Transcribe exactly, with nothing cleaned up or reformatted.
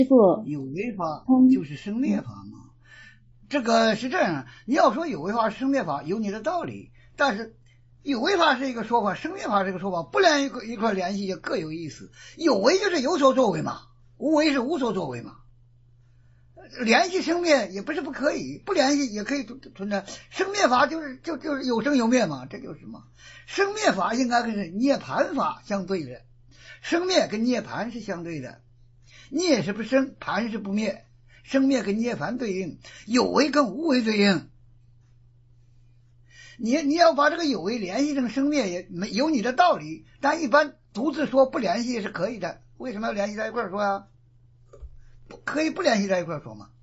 有为法就是生灭法嘛。这个是这样，你要说有为法是生灭法，有你的道理，但是有为法是一个说法，生灭法是一个说法，不连一块一块联系也各有意思。有为就是有所作为嘛，无为是无所作为嘛。联系生灭也不是不可以，不联系也可以存在。生灭法就是就就是有生有灭嘛，这就是什么？生灭法应该跟涅槃法相对的，生灭跟涅槃是相对的，涅是不生，槃是不灭，生灭跟涅槃对应，有为跟无为对应。你你要把这个有为联系成生灭也没有你的道理，但一般独自说不联系是可以的。为什么要联系在一块说呀？可以不联系在一块说吗？